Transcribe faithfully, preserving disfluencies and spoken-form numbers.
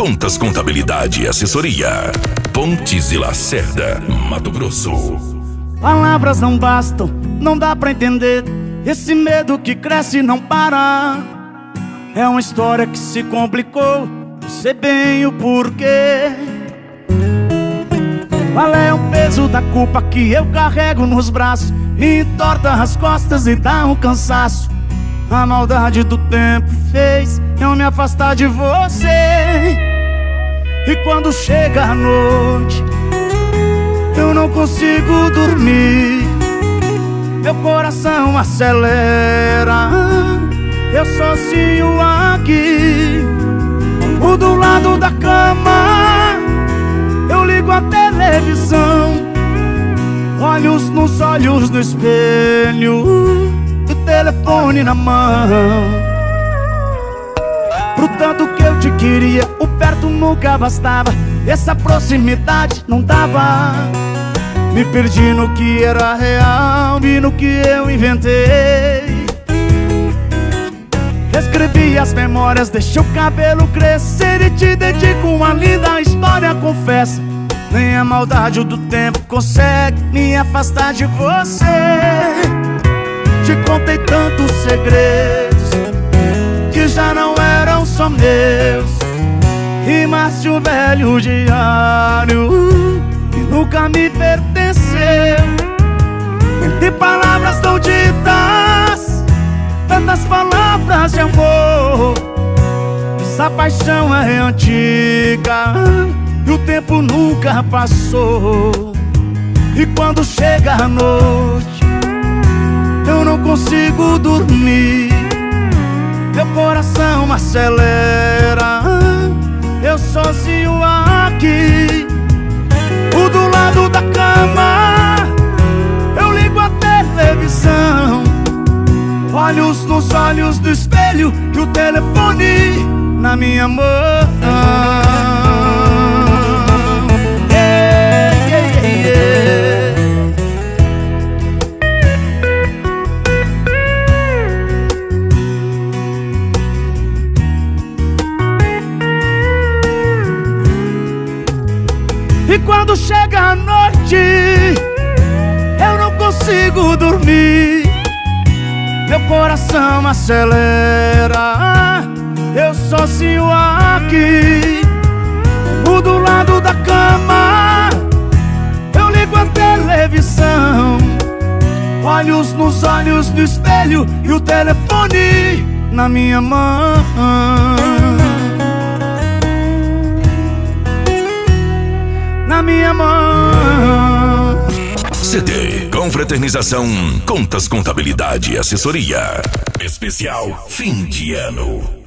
Contas, Contabilidade e Assessoria. Pontes e Lacerda, Mato Grosso. Palavras não bastam, não dá pra entender. Esse medo que cresce e não para. É uma história que se complicou, não sei bem o porquê. Qual é o peso da culpa que eu carrego nos braços? Me entorta as costas e dá um cansaço. A maldade do tempo fez eu me afastar de você. E quando chega a noite, eu não consigo dormir. Meu coração acelera, eu sozinho aqui. O do lado da cama, eu ligo a televisão, olhos nos olhos no espelho, o telefone na mão. Pro tanto que eu te queria, o perto nunca bastava. Essa proximidade não dava. Me perdi no que era real e no que eu inventei. Escrevi as memórias, deixei o cabelo crescer e te dedico uma linda história, confessa. Nem a maldade do tempo consegue me afastar de você. Te contei tantos segredos que já não eram só meus. Rimas de um velho diário que nunca me pertenceu. Entre palavras não ditas, tantas palavras de amor. Essa paixão é antiga e o tempo nunca passou. E quando chega a noite, eu não consigo dormir. Meu coração acelera, eu sozinho aqui. O do lado da cama, eu ligo a televisão, olhos nos olhos do espelho e o telefone na minha mão. Yeah, yeah, yeah. E quando chega a noite, eu não consigo dormir. Meu coração acelera, eu sozinho aqui. O do lado da cama, eu ligo a televisão, olhos nos olhos do espelho e o telefone na minha mão. Na minha mão. C D Confraternização, Contas, Contabilidade e Assessoria. Especial fim de ano.